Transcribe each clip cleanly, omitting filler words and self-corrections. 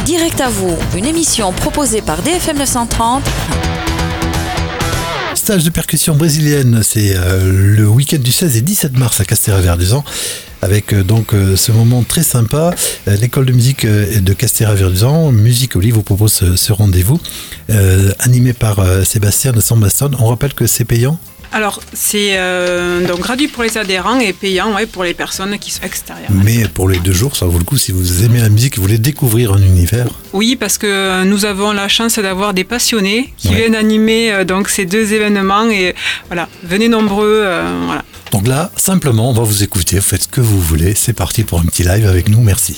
Direct à vous, une émission proposée par DFM 930. Stage de percussion brésilienne, c'est le week-end du 16 et 17 mars à Castéra-Verduzan. Avec ce moment très sympa, l'école de musique de Castéra-Verduzan, Musique Olive vous propose ce rendez-vous animé par Sébastien de Sambaston. On rappelle que c'est payant. Alors, c'est donc gratuit pour les adhérents et payant pour les personnes qui sont extérieures. Mais pour les 2 jours, ça vaut le coup si vous aimez la musique et vous voulez découvrir un univers. Oui, parce que nous avons la chance d'avoir des passionnés qui viennent animer ces 2 événements et voilà, venez nombreux. Voilà. Donc là, simplement, on va vous écouter, vous faites ce que vous voulez. C'est parti pour un petit live avec nous, merci.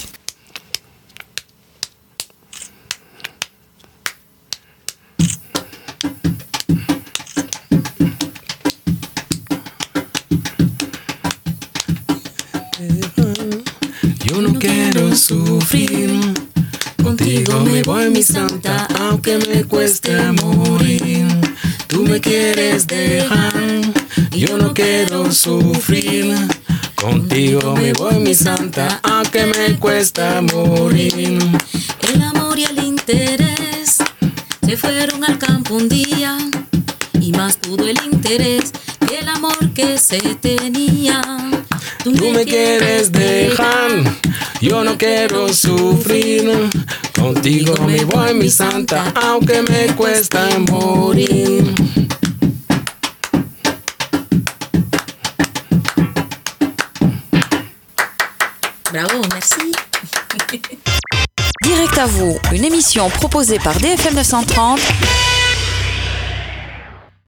Yo no quiero sufrir, contigo me voy mi santa, aunque me cueste morir. Tú me quieres dejar, yo no quiero sufrir, contigo me voy mi santa, aunque me cuesta morir. El amor y el interés se fueron al campo un día, y más pudo el interés que el amor que se tenía. Tú me quieres dejar, yo no quiero sufrir, contigo me voy mi santa, aunque me cuesta morir. Bravo, merci. Direct à vous, une émission proposée par DFM 930